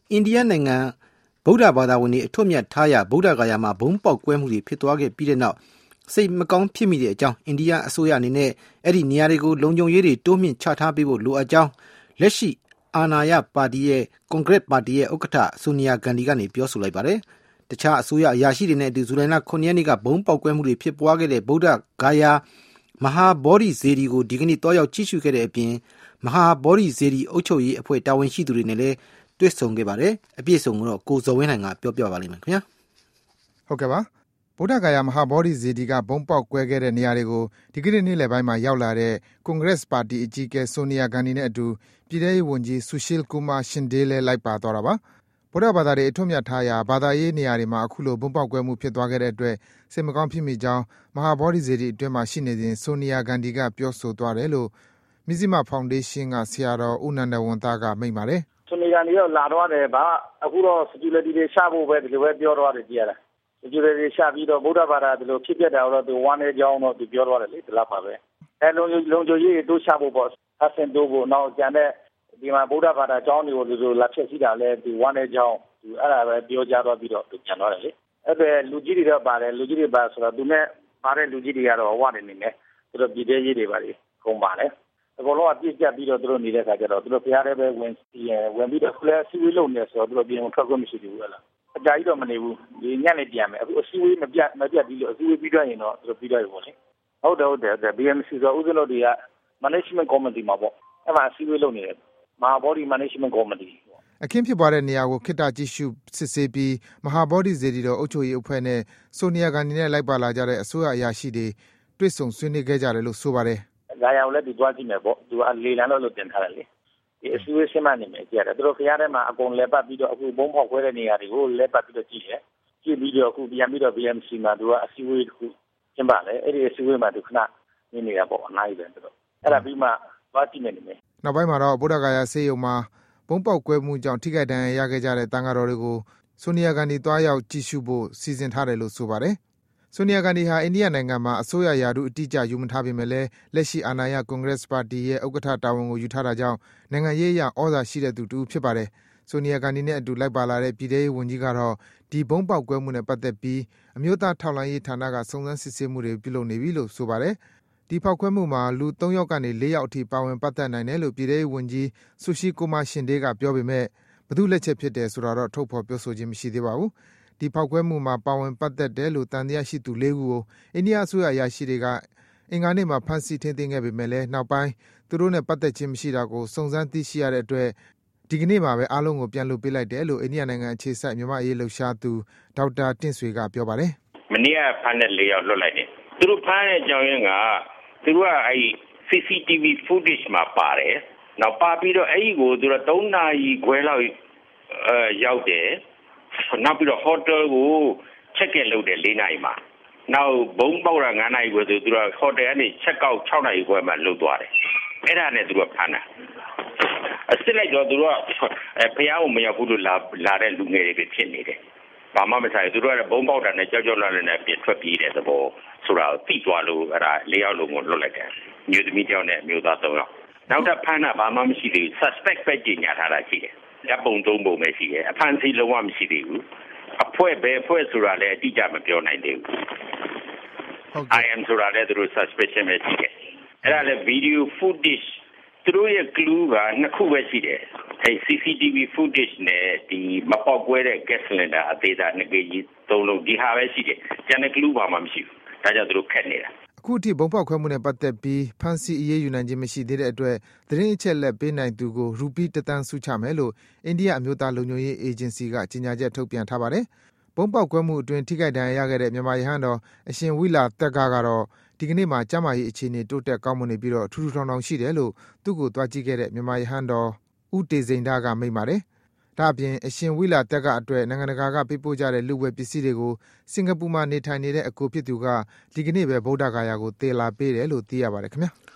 အိန္ဒိယနိုင်ငံဗုဒ္ဓဘာသာဝင်တွေအထွတ်မြတ်ထားရာဗုဒ္ဓဂါယာမှာဘုံပေါက်ကွဲမှုတွေဖြစ်သွားခဲ့ပြီးတဲ့နောက်စိတ်မကောင်းဖြစ်မိတဲ့အကြောင်းအိန္ဒိယအစိုးရအနေနဲ့အဲ့ဒီနေရာတွေကိုလုံခြုံရေးတွေတိုးမြင့်ချထားပေးဖို့လိုအပ်ကြောင်းလက်ရှိအာဏာရပါတီရဲ့ကွန်ဂရက်ပါတီရဲ့ဥက္ကဋ္ဌဆိုနီယာဂန္ဒီကနေပြောဆိုလိုက်ပါတယ်တခြားအစိုးရအရာရှိတွေနဲ့အတူဇူလိုင်လ9ရက်နေ့ကဘုံပေါက်ကွဲမှုတွေဖြစ်ပွားခဲ့တဲ့ဗုဒ္ဓဂါယာမဟာဘောဓိစေတီကိုဒီကနေ့တွားရောက်ကြည့်ရှုခဲ့တဲ့အပြင်မဟာဘောဓိစေတီအုပ်ချုပ်ရေးအဖွဲ့တာဝန်ရှိသူတွေနဲ့လည်းတွေ့ဆုံခဲ့ပါတယ်အပြည့်စုံကိုတော့ကိုဇော်ဝင်းနိုင်ကပြောပြပါလိမ့်မယ်ခင်ဗျာဟုတ်ကဲ့ပါဗုဒ္ဓဂါယာမဟာဘောဓိစေတီကဘုံပေါက်ကွဲခဲ့တဲ့နေရာတွေကိုဒီကနေ့နေ့လယ်ပိုင်းမှာရောက်လာတဲ့ကွန်ဂရက်ပါတီအကြီးအကဲဆိုနီယာဂန္ဒီနဲ့အတူပြည်ထောင်ရေးဝန်ကြီးဆူရှီလ်ကူမာရှင်ဒေးလည်းလိုက်ပါသွားတာပါဗုဒ္ဓဘာသာတွေအထွတ်မြတ်ထားရာဘာသာရေးနေရာတွေမှာအခုလိုဘုံပေါက်ကွဲမှုဖြစ်သွားခဲ့တဲ့အတွက်စိတ်မကောင်းဖြစ်မိကြောင်းမဟာဘောဓိစေတီအတွင်းမှာရှိနေစဉ်ဆိုနီယာဂန္ဒီကပြောဆိုသွားတယ်လို့မဇ္ဈိမဖောင်ဒေးရှင်းကဆရာတော်ဦးနန္ဒဝန်သားကမိန့်ပါတယ်ဆိုနီယာဂန္ဒီကလာတော့တယ်ဗျအခုတော့ security တွေချဖို့ပဲဒီလိုပဲပြောတော့တယ်ကြည့်ရတာsecurity တွေချပြီးတော့ဗုဒ္ဓဘာသာဒီလိုဖြစ်ပြတာတော့သူဝမ်းနေကြောင်းတော့သူပြောတော့တယ်လေဒီလောက်ပါပဲလုံခြုံရေးတိုးချဖို့ပေါ့အဆင်တိုးဖို့နောက်ကျန်တဲ့ဒီမှာဗုဒ္ဓဘာသာကျောင်းတွေကိုဒီလိုလာဖြစ်စီတာလဲဒီဝမ်းနေကြောင်းသူအဲ့ဒါပဲပြောကြတော့ပြီးတော့သူပြန်တော့တယ်လေအဲ့ဒါလူကြီးတွေတော့ပါတယ်လူကြီးတွေပါဆိုတော့သူနဲ့ပါတဲ့လူကြီးတွေကတော့ဝါနေနေတယ်သူတို့ပြည်သေးရေးတွေပါလေကုန်ပါတယ်အကုန်လုံးအပြည့်ကျပ်ပြီးတော့သူတို့နေတဲ့ခါကျတော့သူတို့ဖျားတဲ့ပဲဝင်ပြီးတော့ဖလဲစီဝေးလုပ်နေဆိုတော့သူတို့ပြင်ထွက်ခွင့်မရှိဘူးဟဲ့လားအကြိုက်တော့မနေဘူးဒီညနေပြန်မယ်အခုအစည်းအဝေးမပြတ်ပြီးလို့အစည်းအဝေးပြီးတော့ရင်တော့သူတို့ပြီးတော့ရပါလေဟုတ်တယ် BMC ဆိုဦးဇင်းတို့တွေက management committee မှာပေါ့အဲ့မှာအစည်းအဝေးလုပ်နေတယ်မဟာဘောဓိ management committee အခင်းဖြစ်ပွားတဲ့နေရာကိုခေတ္တကြည့်ရှုစစ်ဆေးပြီးမဟာဘောဓိစေတီတော်အုပ်ချုပ်ရေးအဖွဲ့နဲ့ဆိုနီယာဂန္ဒီနဲ့လိုက်ပါလာကြတဲ့အစိုးရအရာရှိတွေတွေ့ဆုံဆွေးနွေးခဲ့ကြတယ်လို့ဆိုပါတယ်။ဒါရောလည်းဒီတွားကြည့်မယ်ပေါ့။သူကလေလံလို့တင်ထားတယ်လေ။ဒီအစည်းအဝေးဆင်းမနေမယ်ကြည့်ရတယ်။သူတို့ခရထဲမှာအကုန်လဲပတ်ပြီးတော့အခုဘုံဖောက်ခွဲတဲ့နေရာတွေကိုလဲပတ်ပြီးတော့ကြည့်တယ်။ကြည့်ပြီးတော့အခုပြန်ပြီးတော့ BMC မှာသူကအစည်းအဝေးတစ်ခုကျင်းပတယ်။အဲ့ဒီအစည်းအဝေးမှာသူခဏနေနေတာပေါ့အနားယူတယ်သူတို့။အဲ့ဒါပြီးမှတွားကြည့်မယ်နေမယ်။နောက်ပိုင်းမှာတော့ဗုဒ္ဓဂါယာဆေးရုံမှာဘုံပေါက်ကွဲမှုကြောင့်ထိခိုက်ဒဏ်ရာရခဲ့ကြတဲ့တန်ဃာတော်တွေကိုဆိုနီယာဂန္ဒီတွားရောက်ကြည့်ရှုဖို့စီစဉ်ထားတယ်လို့ဆိုပါတယ်။ဆိုနီယာဂန္ဒီဟာအိန္ဒိယနိုင်ငံမှာအစိုးရရာထူးအတိအကျယူမထားပေမဲ့လည်းလက်ရှိအာဏာရကွန်ဂရက်ပါတီရဲ့ဥက္ကဋ္ဌတာဝန်ကိုယူထားတာကြောင့်နိုင်ငံရေးအရဩဇာရှိတဲ့သူတစ်ဦးဖြစ်ပါတယ်။ဆိုနီယာဂန္ဒီနဲ့အတူလိုက်ပါလာတဲ့ပြည်ထောင်ရေးဝန်ကြီးကတော့ဒီဘုံပေါက်ကွဲမှုနဲ့ပတ်သက်ပြီးအမျိုးသားထောက်လှမ်းရေးဌာနကစုံစမ်းစစ်ဆေးမှုတွေပြုလုပ်နေပြီလို့ဆိုပါတယ်။ဒီဖောက်ခွဲမှုမှာလူ3ယောက်ကနေ4ယောက်အထိပါဝင်ပတ်သက်နိုင်တယ်လို့ပြည်ထောင်ရေးဝန်ကြီးဆူရှီကိုမာရှင်ဒေးကပြောပေမဲ့ဘယ်သူလက်ချက်ဖြစ်တယ်ဆိုတာတော့ထုတ်ဖော်ပြောဆိုခြင်းမရှိသေးပါဘူး။ဒီဖောက်ခွဲမှုမှာပါဝင်ပတ်သက်တယ်လို့တန်တရားရှိသူ4ဦးကိုအိန္ဒိယအစိုးရအရာရှိတွေကအင်္ဂါနေ့မှာဖမ်းဆီးထိန်းသိမ်းခဲ့ပေမဲ့လည်းနောက်ပိုင်းသူတို့နဲ့ပတ်သက်ခြင်းမရှိတာကိုစုံစမ်းသိရှိရတဲ့အတွက်ဒီကနေ့မှာပဲအားလုံးကိုပြန်လွှတ်ပေးလိုက်တယ်လို့အိန္ဒိယနိုင်ငံအခြေစိုက်မြန်မာရေးလှုပ်ရှားသူဒေါက်တာတင့်ဆွေကပြောပါတယ်။မနေ့ကဖမ်းတဲ့4ယောက်လွှတ်လိုက်တယ်။သူတို့ဖမ်းတဲ့အကြောင်းရင်းကသူတို့ကအဲ့ CCTV footage မှာပါတယ်။နောက်ပါပြီးတော့အဲ့ဒီကိုသူတို့3နာရီခွဲလောက်ရောက်တယ်။နောက်ပြီးတော့ hotel ကို check in လုပ်တယ်4နာရီမှာ။နောက်ဘုံပေါက်တာ9နာရီခွဲဆိုသူတို့ hotel ကနေ check out 6နာရီခွဲမှလုပ်သွားတယ်။အဲ့ဒါနဲ့သူတို့ဖမ်းတာ။အစစ်လိုက်တော့သူတို့ကဖျားကိုမရောက်ဘူးလို့လာတဲ့လူငယ်တွေပဲဖြစ်နေတယ်။ဘာမှမဆိုင်သူတို့ကဘုံပေါက်တာနဲ့ကြောက်လာနဲ့ပြထွက်ပြေးတဲ့သဘောဆိုတာကိုသိသွားလို့အဲ့ဒါ4ယောက်လုံးကိုလွတ်လိုက်တယ်။မျိုးသမီးတယောက်နဲ့မျိုးသား3ယောက်။နောက်ထပ်ဖမ်းတာဘာမှမရှိသေးဘူး။ suspect ပဲကြီးညာထားတာရှိတယ်။ဓပုံ3ပုံပဲရှိတယ်။အဖမ်းဆီးလုံးဝမရှိသေးဘူး။အဖွဲ့ပဲအဖွဲ့ဆိုတာလည်းအတိအကျမပြောနိုင်သေးဘူး။ I am ဆိုတာလည်းသူတို့ suspicion ပဲရှိတယ်။အဲ့ဒါလည်း video footage သူတို့ရဲ့ clue က2ခုပဲရှိတယ်။အဲ့ CCTV footage နဲ့ဒီမပေါက်ကွဲတဲ့ gas cylinder အသေးစား2 kg 3လုံးဒီဟာပဲရှိတယ်။ကျန်တဲ့ clue ဘာမှမရှိဘူး။ဒါကြောင့်သူတို့ခက်နေတာ။အခုထိဘုံပေါက်ခွဲမှုနဲ့ပတ်သက်ပြီးဖမ်းဆီးအရေးယူနိုင်ခြင်းမရှိသေးတဲ့အတွက်သတင်းအချက်လက်ပေးနိုင်သူကိုရူပီ1 သန်းစုချမယ်လို့အိန္ဒိယအမျိုးသားလုံခြုံရေးအေဂျင်စီကကြေညာချက်ထုတ်ပြန်ထားပါတယ်။ဘုံပေါက်ကွဲမှုအတွင်းထိခိုက်ဒဏ်ရာရခဲ့တဲ့မြန်မာရဟန်းတော်အရှင်ဝိလာသက်ကတော့ဒီကနေ့မှာကျန်းမာရေးအခြေအနေတိုးတက်ကောင်းမွန်နေပြီးတော့ထူးထူးထောင်ထောင်ရှိတယ်လို့သူ့ကိုတွားကြည့်ခဲ့တဲ့မြန်မာရဟန်းတော်ဦးတေစိန်ဒကမိန့်ပါတယ်။ဒါ့အပြင်အရှင်ဝိလာတက်ကအတွက်နိုင်ငံတကာကပေးပို့ကြတဲ့လူဝယ်ပစ္စည်းတွေကိုစင်ကာပူမှာနေထိုင်နေတဲ့အကိုဖြစ်သူကဒီကနေ့ပဲဗုဒ္ဓဂါယာကိုသယ်လာပေးတယ်လို့သိရပါတယ်ခင်ဗျာ။